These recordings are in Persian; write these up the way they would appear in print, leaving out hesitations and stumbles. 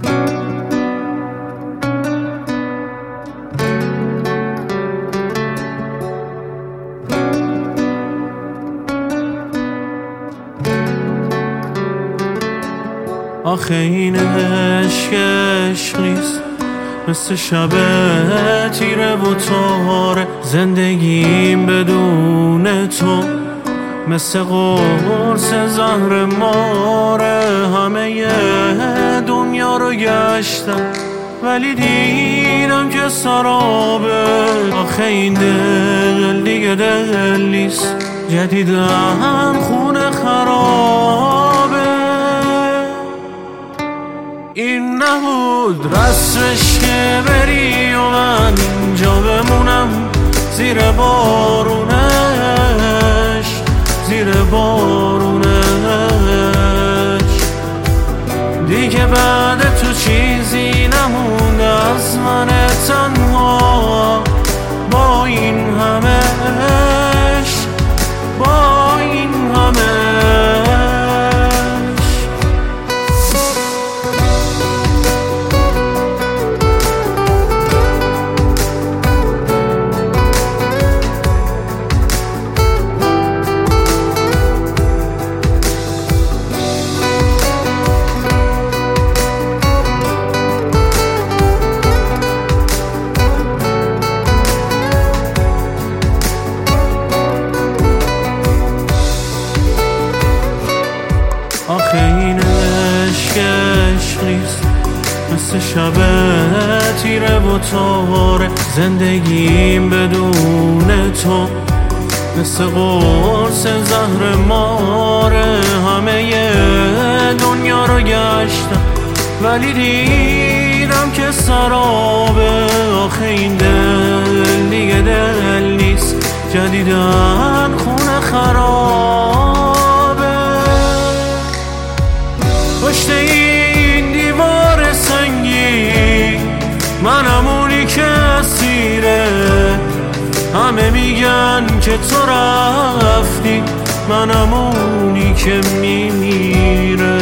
آخه این عشق نیست، مثل شب تیره و تاره. زندگیم بدون تو مثل قرص زهر ماره. همه دنیا رو گشتم ولی دیدم که سرابه. آخه این دل دیگه دل نیست، جدیدم خونه خرابه. این نبود رسمش که بری و من اینجا بمونم زیر بارونش، زیر بارونش. دیگه بعد تو چیزی نمونده از من تنها، با این همش، با این همش. آخه این عشق نیست، مثل شب تیره و تاره. زندگیم بدون تو مثل قرص زهر ماره. همه دنیا رو گشتم ولی دیدم که سرابه. آخه این دل دیگه دل نیست، جدیدن خونه خرابه. پشت این دیوار سنگی منم اونی که اسیره. همه میگن که تو رفتی، منم اونی که میمیره.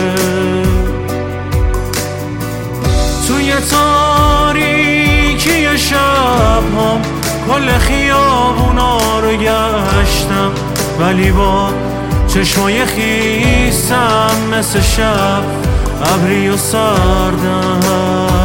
توی تاریکی شب‌هام کل خیابونا رو گشتم ولی با چشمای خیسم مثل شب ابری و سردم.